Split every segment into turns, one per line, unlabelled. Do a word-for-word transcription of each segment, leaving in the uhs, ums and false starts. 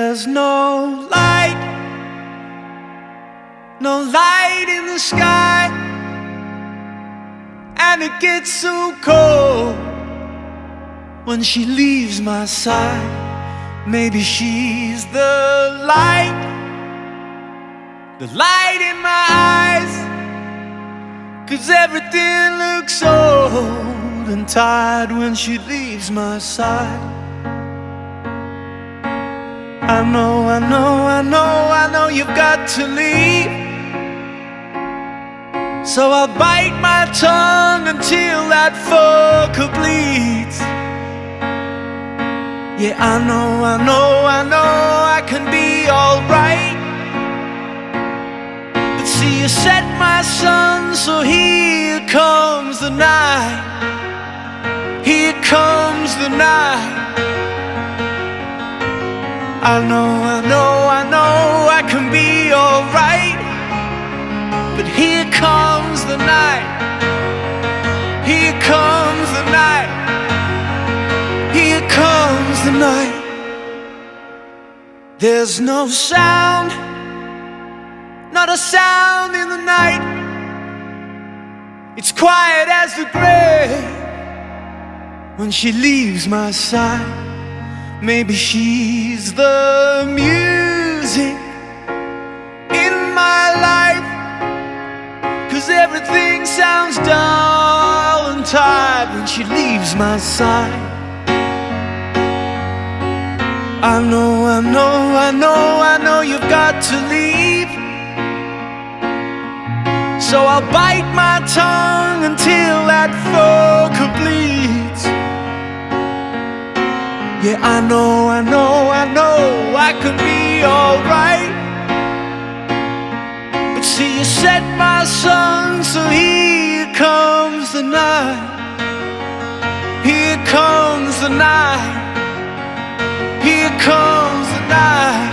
There's no light, no light in the sky, and it gets so cold when she leaves my side. Maybe she's the light, the light in my eyes, 'cause everything looks old and tired when she leaves my side. I know, I know, I know, I know you've got to leave, so I'll bite my tongue until that fork bleeds. Yeah, I know, I know, I know I can be alright, but see, you set my sun, so here comes the night. Here comes the night. I know, I know, I know I can be alright, but here comes the night. Here comes the night. Here comes the night. There's no sound, not a sound in the night. It's quiet as the grave when she leaves my side. Maybe she's the music in my life, 'cause everything sounds dull and tired when she leaves my side. I know, I know, I know, I know you've got to leave, so I'll bite my tongue until that fork bleeds. Yeah, I know, I know, I know I can be alright, but see, you set my sun, so here comes the night. Here comes the night. Here comes the night.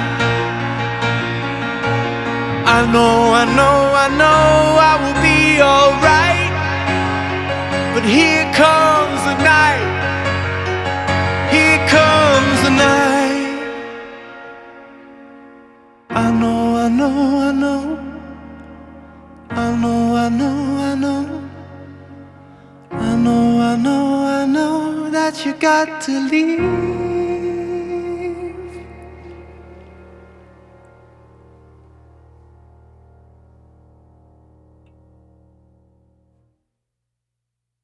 I know, I know, I know I will be alright, but here comes the night. Here comes the night. I know, I know, I know, I know, I know, I know, I know, I know, I know that you got to leave.